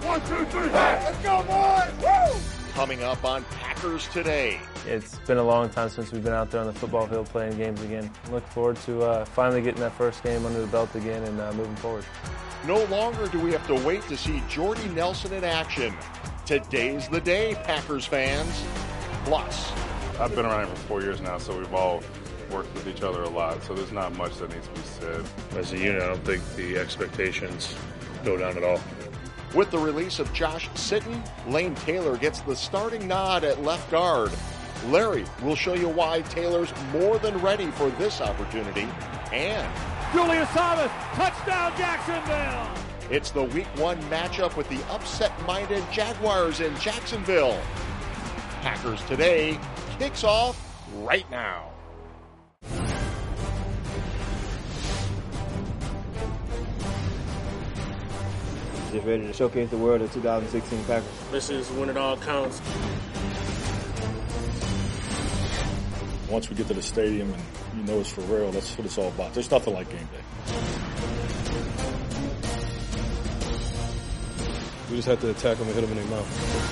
1, 2, 3, hey! Let's go, boys! Woo! Coming up on Packers Today. It's been a long time since we've been out there on the football field playing games again. Look forward to finally getting that first game under the belt again and moving forward. No longer do we have to wait to see Jordy Nelson in action. Today's the day, Packers fans. Plus, I've been around here for 4 years now, so we've all worked with each other a lot, so there's not much that needs to be said. As a unit, I don't think the expectations go down at all. With the release of Josh Sitton, Lane Taylor gets the starting nod at left guard. Larry will show you why Taylor's more than ready for this opportunity. And Julius Thomas, touchdown Jacksonville! It's the Week 1 matchup with the upset-minded Jaguars in Jacksonville. Packers Today kicks off right now. Just ready to showcase the world of 2016 Packers. This is when it all counts. Once we get to the stadium and you know it's for real, that's what it's all about. There's nothing like game day. We just have to attack them and hit them in their mouth.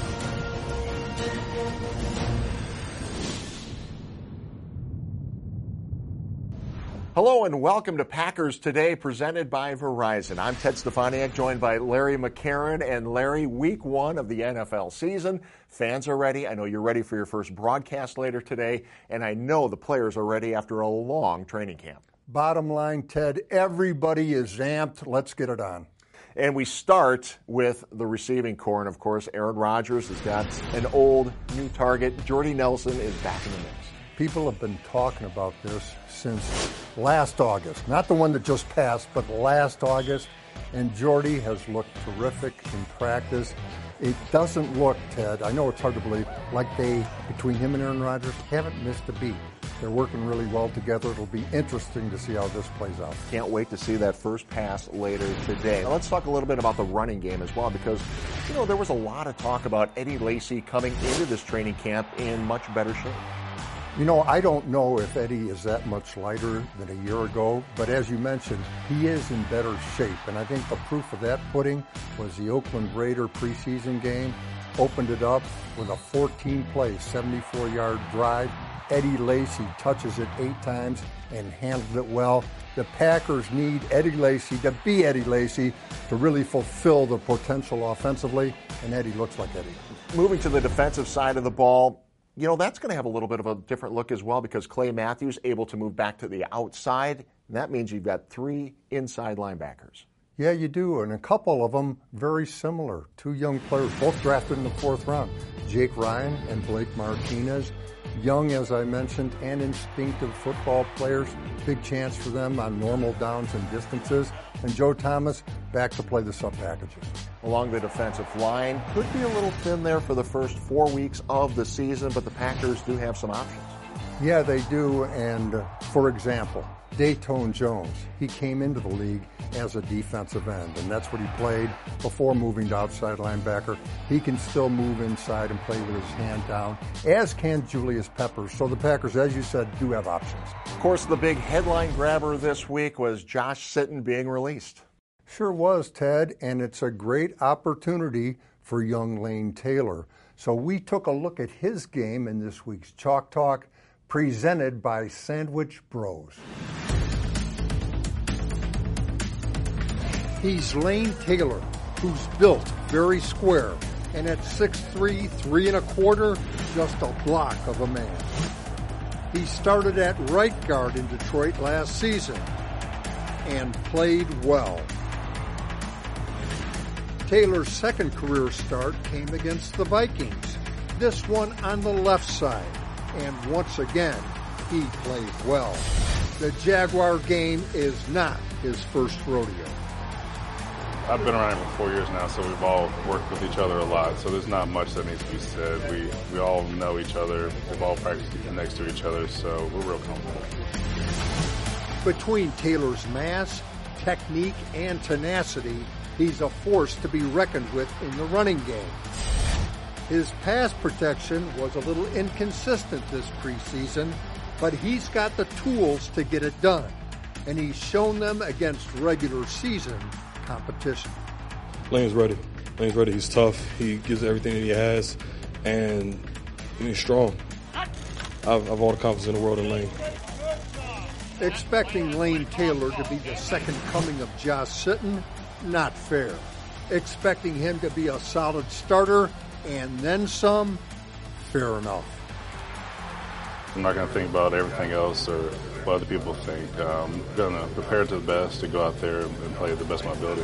Hello and welcome to Packers Today, presented by Verizon. I'm Ted Stefaniak, joined by Larry McCarron. And Larry, Week 1 of the NFL season. Fans are ready. I know you're ready for your first broadcast later today. And I know the players are ready after a long training camp. Bottom line, Ted, everybody is amped. Let's get it on. And we start with the receiving core. And, of course, Aaron Rodgers has got an old new target. Jordy Nelson is back in the mix. People have been talking about this since last August. Not the one that just passed, but last August. And Jordy has looked terrific in practice. It doesn't look, Ted, I know it's hard to believe, like they, between him and Aaron Rodgers, haven't missed a beat. They're working really well together. It'll be interesting to see how this plays out. Can't wait to see that first pass later today. Now let's talk a little bit about the running game as well, because, you know, there was a lot of talk about Eddie Lacy coming into this training camp in much better shape. You know, I don't know if Eddie is that much lighter than a year ago, but as you mentioned, he is in better shape. And I think the proof of that pudding was the Oakland Raider preseason game. Opened it up with a 14-play, 74-yard drive. Eddie Lacy touches it 8 times and handled it well. The Packers need Eddie Lacy to be Eddie Lacy to really fulfill the potential offensively, and Eddie looks like Eddie. Moving to the defensive side of the ball, you know, that's going to have a little bit of a different look as well, because Clay Matthews able to move back to the outside, and that means you've got 3 inside linebackers. Yeah, you do, and a couple of them very similar. 2 young players, both drafted in the 4th round. Jake Ryan and Blake Martinez. Young, as I mentioned, and instinctive football players. Big chance for them on normal downs and distances. And Joe Thomas back to play the sub packages. Along the defensive line, could be a little thin there for the first 4 weeks of the season, but the Packers do have some options. Yeah, they do. And for example, Dayton Jones, he came into the league as a defensive end, and that's what he played before moving to outside linebacker. He can still move inside and play with his hand down, as can Julius Peppers. So the Packers, as you said, do have options. Of course, the big headline grabber this week was Josh Sitton being released. Sure was, Ted, and it's a great opportunity for young Lane Taylor. So we took a look at his game in this week's Chalk Talk, presented by Sandwich Bros. He's Lane Taylor, who's built very square, and at 6'3", 3 1/4, just a block of a man. He started at right guard in Detroit last season and played well. Taylor's second career start came against the Vikings, this one on the left side, and once again, he played well. The Jaguar game is not his first rodeo. I've been around here for 4 years now, so we've all worked with each other a lot, so there's not much that needs to be said. We all know each other. We've all practiced next to each other, so we're real comfortable. Between Taylor's mass, technique, and tenacity, he's a force to be reckoned with in the running game. His pass protection was a little inconsistent this preseason, but he's got the tools to get it done, and he's shown them against regular season competition. Lane's ready. Lane's ready. He's tough. He gives everything that he has, and he's strong. I have all the confidence in the world in Lane. Expecting Lane Taylor to be the second coming of Josh Sitton, not fair. Expecting him to be a solid starter and then some, fair enough. I'm not going to think about everything else or what other people think. I'm going to prepare to the best to go out there and play the best of my ability.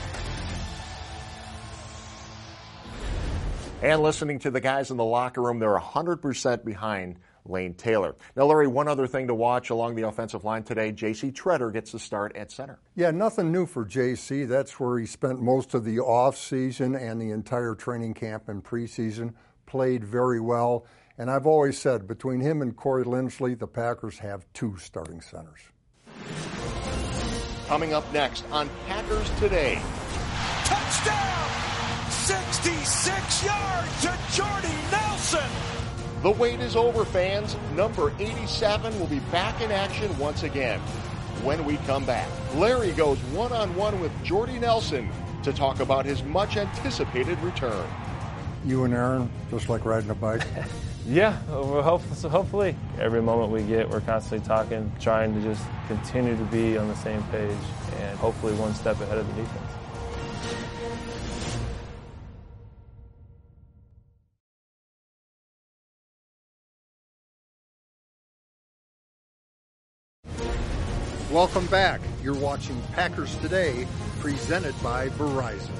And listening to the guys in the locker room, they're 100% behind Lane Taylor. Now, Larry, one other thing to watch along the offensive line today, J.C. Tretter gets the start at center. Yeah, nothing new for J.C. That's where he spent most of the offseason and the entire training camp and preseason. Played very well. And I've always said, between him and Corey Linsley, the Packers have two starting centers. Coming up next on Packers Today. Touchdown! 66 yards to Jordy Nelson! The wait is over, fans. Number 87 will be back in action once again. When we come back, Larry goes one-on-one with Jordy Nelson to talk about his much-anticipated return. You and Aaron, just like riding a bike? Yeah, hopefully. Every moment we get, we're constantly talking, trying to just continue to be on the same page and hopefully one step ahead of the defense. Welcome back. You're watching Packers Today, presented by Verizon.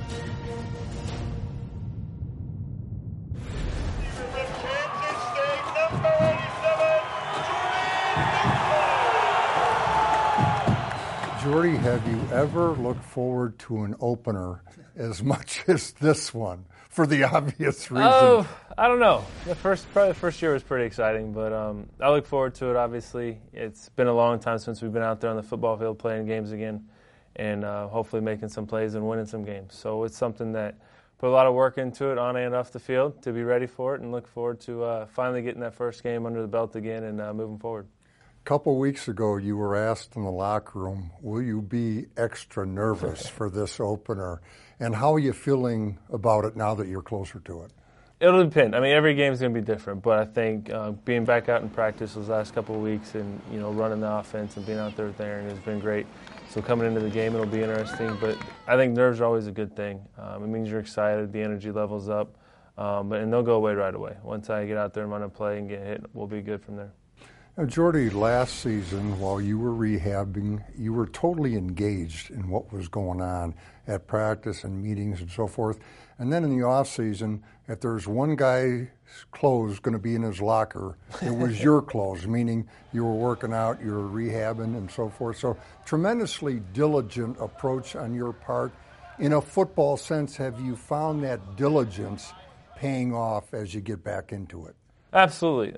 Jordy, have you ever looked forward to an opener as much as this one, for the obvious reason? Oh, I don't know. Probably the first year was pretty exciting, but I look forward to it, obviously. It's been a long time since we've been out there on the football field playing games again and hopefully making some plays and winning some games. So it's something that put a lot of work into it on and off the field to be ready for it and look forward to finally getting that first game under the belt again and moving forward. A couple weeks ago, you were asked in the locker room, will you be extra nervous for this opener? And how are you feeling about it now that you're closer to it? It'll depend. I mean, every game is going to be different, but I think being back out in practice those last couple of weeks and, running the offense and being out there with Aaron has been great. So coming into the game, it'll be interesting, but I think nerves are always a good thing. It means you're excited, the energy level's up, and they'll go away right away. Once I get out there and run a play and get hit, we'll be good from there. Now, Jordy, last season, while you were rehabbing, you were totally engaged in what was going on at practice and meetings and so forth. And then in the off season, if there's one guy's clothes going to be in his locker, it was your clothes, meaning you were working out, you were rehabbing and so forth. So tremendously diligent approach on your part. In a football sense, have you found that diligence paying off as you get back into it? Absolutely.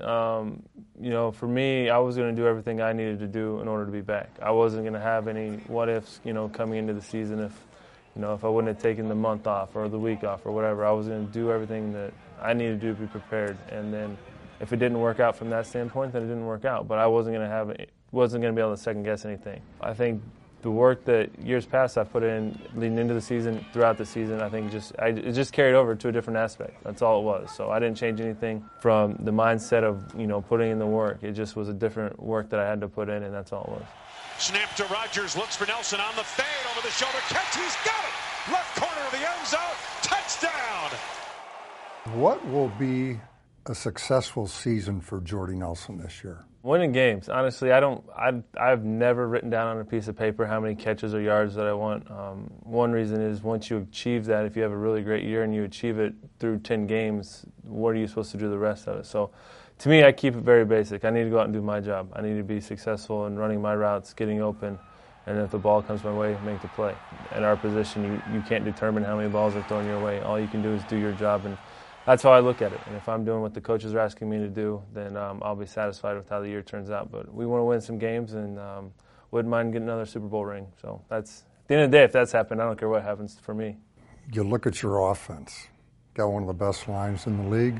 For me, I was going to do everything I needed to do in order to be back. I wasn't going to have any what-ifs, coming into the season if I wouldn't have taken the month off or the week off or whatever. I was going to do everything that I needed to do to be prepared. And then if it didn't work out from that standpoint, then it didn't work out. But I wasn't going to be able to second-guess anything. I think the work that years past I've put in leading into the season, throughout the season, I think it just carried over to a different aspect. That's all it was. So I didn't change anything from the mindset of, putting in the work. It just was a different work that I had to put in, and that's all it was. Snap to Rodgers, looks for Nelson on the fade, over the shoulder catch, he's got it! Left corner of the end zone, touchdown! What will be a successful season for Jordy Nelson this year? Winning games. Honestly, I've never written down on a piece of paper how many catches or yards that I want. One reason is once you achieve that, if you have a really great year and you achieve it through 10 games, what are you supposed to do the rest of it? So to me, I keep it very basic. I need to go out and do my job. I need to be successful in running my routes, getting open, and if the ball comes my way, make the play. In our position, you can't determine how many balls are thrown your way. All you can do is do your job, and that's how I look at it. And if I'm doing what the coaches are asking me to do, then I'll be satisfied with how the year turns out. But we want to win some games and wouldn't mind getting another Super Bowl ring. So that's, at the end of the day, if that's happened, I don't care what happens for me. You look at your offense. Got one of the best lines in the league,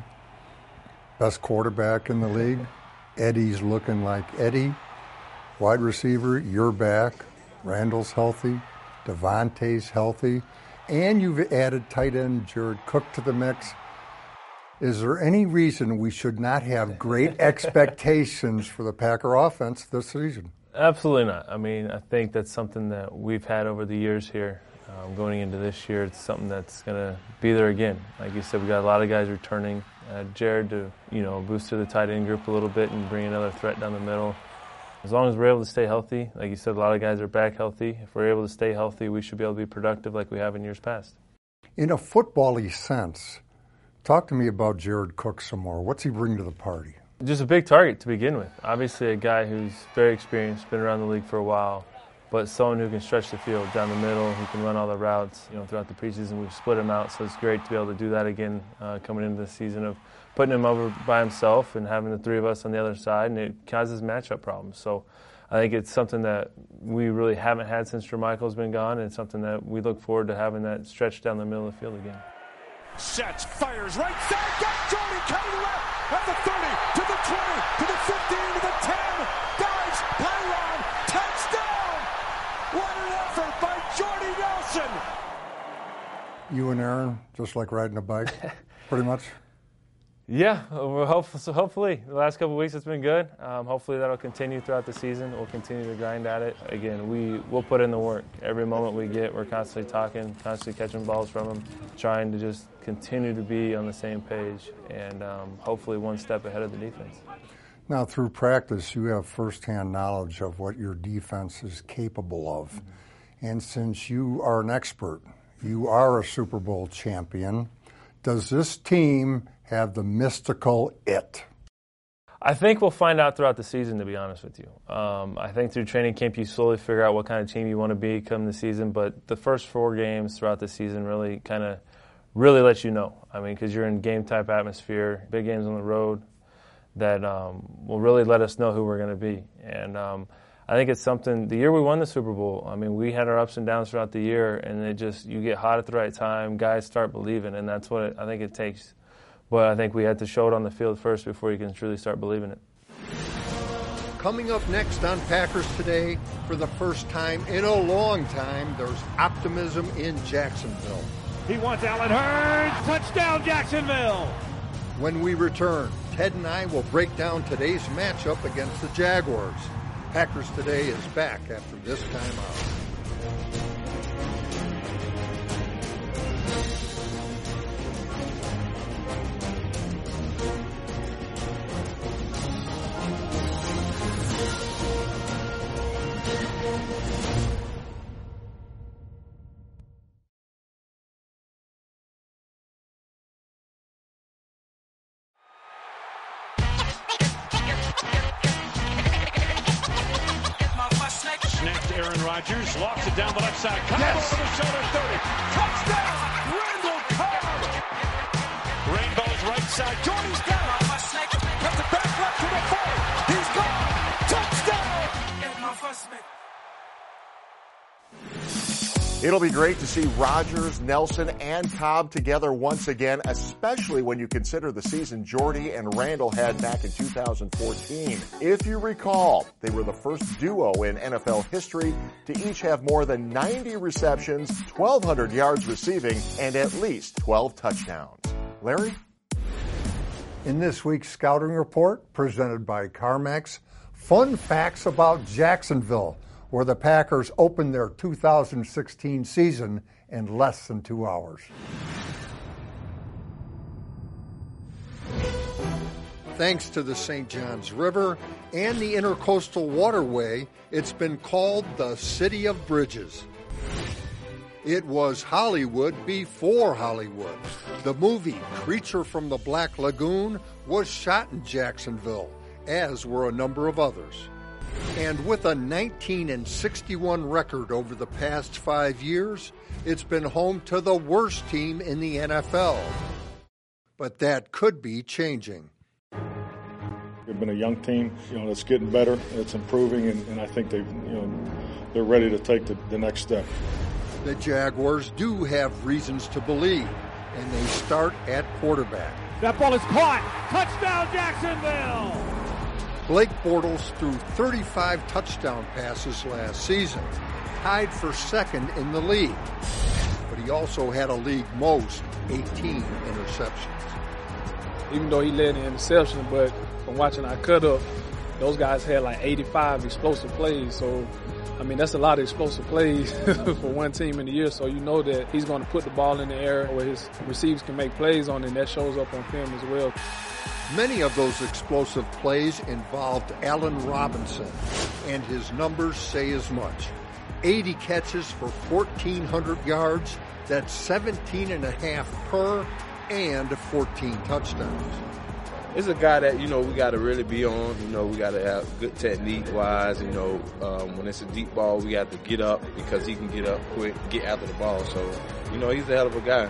best quarterback in the league. Eddie's looking like Eddie. Wide receiver, you're back. Randall's healthy. Devontae's healthy. and you've added tight end Jared Cook to the mix. Is there any reason we should not have great expectations for the Packer offense this season? Absolutely not. I mean, I think that's something that we've had over the years here. Going into this year, it's something that's going to be there again. Like you said, we got a lot of guys returning. Jared to, boost to the tight end group a little bit and bring another threat down the middle. As long as we're able to stay healthy, like you said, a lot of guys are back healthy. If we're able to stay healthy, we should be able to be productive like we have in years past. In a football-y sense, talk to me about Jared Cook some more. What's he bring to the party? Just a big target to begin with. Obviously a guy who's very experienced, been around the league for a while, but someone who can stretch the field down the middle, who can run all the routes. Throughout the preseason we've split him out, so it's great to be able to do that again coming into the season of putting him over by himself and having the three of us on the other side, and it causes matchup problems. So I think it's something that we really haven't had since Jermichael's been gone, and something that we look forward to having that stretch down the middle of the field again. Sets, fires, right side, got Jordy cutting left at the 30, to the 20, to the 15, to the 10, dives, pylon, touchdown! What an effort by Jordy Nelson! You and Aaron, just like riding a bike, pretty much? Yeah, hopefully. The last couple of weeks it's been good. Hopefully that'll continue throughout the season. We'll continue to grind at it. Again, we'll put in the work. Every moment we get, we're constantly talking, constantly catching balls from them, trying to just continue to be on the same page and hopefully one step ahead of the defense. Now, through practice, you have firsthand knowledge of what your defense is capable of. Mm-hmm. And since you are an expert, you are a Super Bowl champion, does this team have the mystical it? I think we'll find out throughout the season, to be honest with you. I think through training camp you slowly figure out what kind of team you want to be come the season, but the first 4 games throughout the season really let you know. I mean, because you're in game-type atmosphere, big games on the road that will really let us know who we're going to be. And I think it's something, the year we won the Super Bowl, I mean, we had our ups and downs throughout the year, and you get hot at the right time, guys start believing, and that's what I think it takes. But I think we had to show it on the field first before you can truly start believing it. Coming up next on Packers Today, for the first time in a long time, there's optimism in Jacksonville. He wants Allen Hurns. Touchdown, Jacksonville. When we return, Ted and I will break down today's matchup against the Jaguars. Packers Today is back after this time out. Aaron Rodgers lofts it down the left side. Cobb over the shoulder, 30. Touchdown! Randall Cobb! Rainbow's right side. Jordy's down. Cuts it back left to the 4. He's gone. Touchdown! It'll be great to see Rodgers, Nelson, and Cobb together once again, especially when you consider the season Jordy and Randall had back in 2014. If you recall, they were the first duo in NFL history to each have more than 90 receptions, 1,200 yards receiving, and at least 12 touchdowns. Larry? In this week's Scouting Report, presented by CarMax, fun facts about Jacksonville, where the Packers opened their 2016 season in less than 2 hours. Thanks to the St. Johns River and the Intercoastal Waterway, it's been called the City of Bridges. It was Hollywood before Hollywood. The movie Creature from the Black Lagoon was shot in Jacksonville, as were a number of others. And with a 19-61 record over the past 5 years, it's been home to the worst team in the NFL. But that could be changing. They've been a young team, that's getting better, it's improving, and I think they're ready to take the next step. The Jaguars do have reasons to believe, and they start at quarterback. That ball is caught. Touchdown, Jacksonville! Blake Bortles threw 35 touchdown passes last season, tied for second in the league. But he he also had a league most 18 interceptions. Even though he led in interception, but from watching our cut up, those guys had like 85 explosive plays. So, I mean, that's a lot of explosive plays for one team in the year. So you know that he's going to put the ball in the air where his receivers can make plays on it, and that shows up on film as well. Many of those explosive plays involved Allen Robinson, and his numbers say as much. 80 catches for 1,400 yards, that's 17.5 per, and 14 touchdowns. It's a guy that, we got to really be on. We got to have good technique-wise. When it's a deep ball, we got to get up because he can get up quick, get after the ball. So, he's a hell of a guy.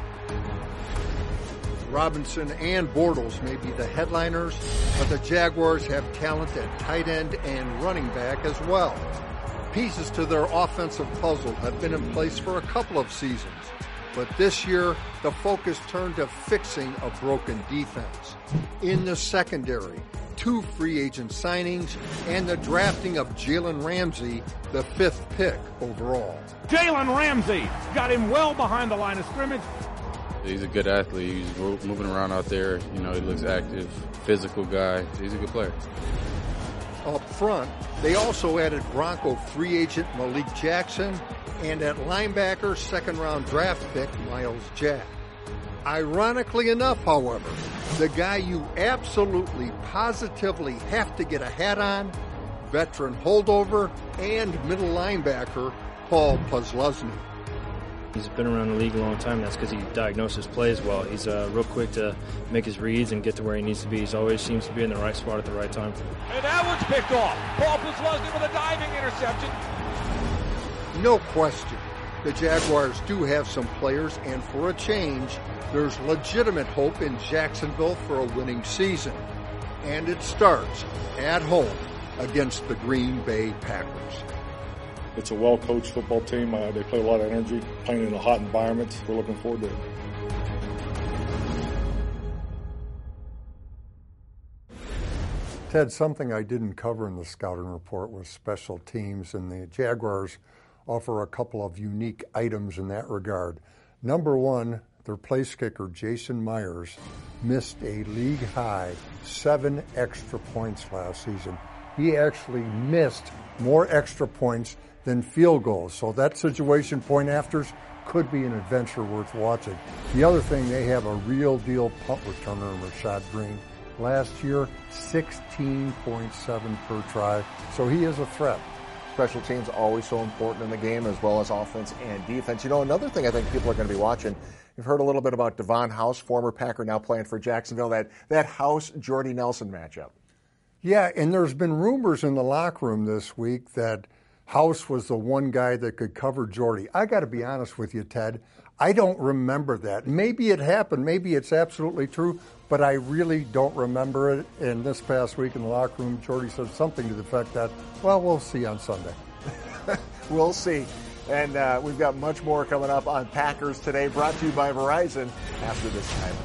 Robinson and Bortles may be the headliners, but the Jaguars have talent at tight end and running back as well. Pieces to their offensive puzzle have been in place for a couple of seasons. But this year, the focus turned to fixing a broken defense. In the secondary, 2 free agent signings and the drafting of Jalen Ramsey, the 5th pick overall. Jalen Ramsey got him well behind the line of scrimmage. He's a good athlete. He's moving around out there. He looks active, physical guy. He's a good player. Up front, they also added Bronco free agent Malik Jackson and at linebacker, second-round draft pick Miles Jack. Ironically enough, however, the guy you absolutely, positively have to get a hat on, veteran holdover and middle linebacker Paul Posluszny. He's been around the league a long time. That's because he diagnoses plays well. He's real quick to make his reads and get to where he needs to be. He always seems to be in the right spot at the right time. And that one's picked off. Paul Posluszny with a diving interception. No question, the Jaguars do have some players, and for a change, there's legitimate hope in Jacksonville for a winning season. And it starts at home against the Green Bay Packers. It's a well-coached football team. They play a lot of energy, playing in a hot environment. We're looking forward to it. Ted, something I didn't cover in the scouting report was special teams, and the Jaguars offer a couple of unique items in that regard. Number one, their place kicker, Jason Myers, missed a league-high 7 extra points last season. He actually missed more extra points than field goals. So that situation, point afters, could be an adventure worth watching. The other thing, they have a real deal punt returner in Rashad Green. Last year, 16.7 per try. So he is a threat. Special teams always so important in the game, as well as offense and defense. Another thing I think people are going to be watching, you've heard a little bit about Devon House, former Packer, now playing for Jacksonville, that House-Jordy Nelson matchup. Yeah, and there's been rumors in the locker room this week that House was the one guy that could cover Jordy. I got to be honest with you, Ted. I don't remember that. Maybe it happened. Maybe it's absolutely true, but I really don't remember it. And this past week in the locker room, Jordy said something to the effect that, well, we'll see on Sunday. We'll see. And we've got much more coming up on Packers Today, brought to you by Verizon after this time.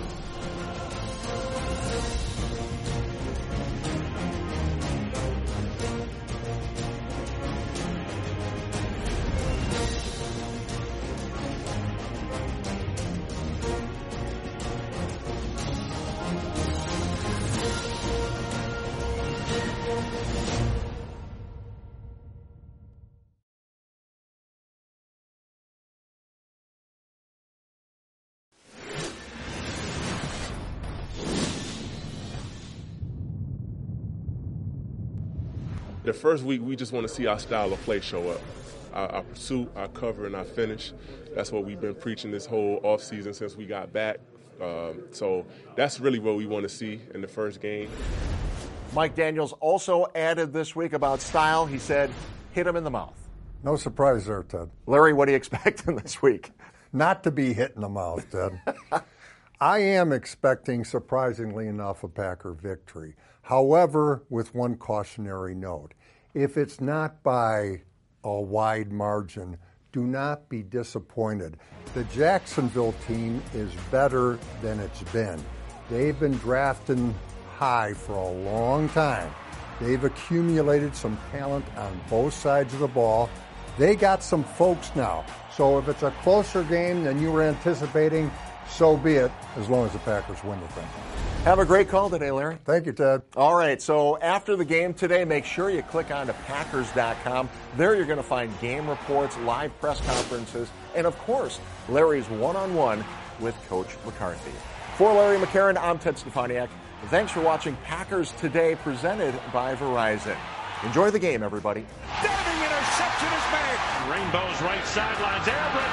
The first week, we just want to see our style of play show up. Our pursuit, our cover, and our finish. That's what we've been preaching this whole offseason since we got back. So that's really what we want to see in the first game. Mike Daniels also added this week about style. He said, hit him in the mouth. No surprise there, Ted. Larry, what do you expect in this week? Not to be hit in the mouth, Ted. I am expecting, surprisingly enough, a Packer victory. However, with one cautionary note. If it's not by a wide margin, do not be disappointed. The Jacksonville team is better than it's been. They've been drafting high for a long time. They've accumulated some talent on both sides of the ball, They got some folks now. So if it's a closer game than you were anticipating, so be it, as long as the Packers win the thing. Have a great call today, Larry. Thank you, Ted. All right, so after the game today, make sure you click on to Packers.com. There you're going to find game reports, live press conferences, and of course, Larry's one-on-one with Coach McCarthy. For Larry McCarron, I'm Ted Stefaniak. Thanks for watching Packers Today, presented by Verizon. Enjoy the game, everybody. Diving interception is made. Rainbow's right sidelines. Air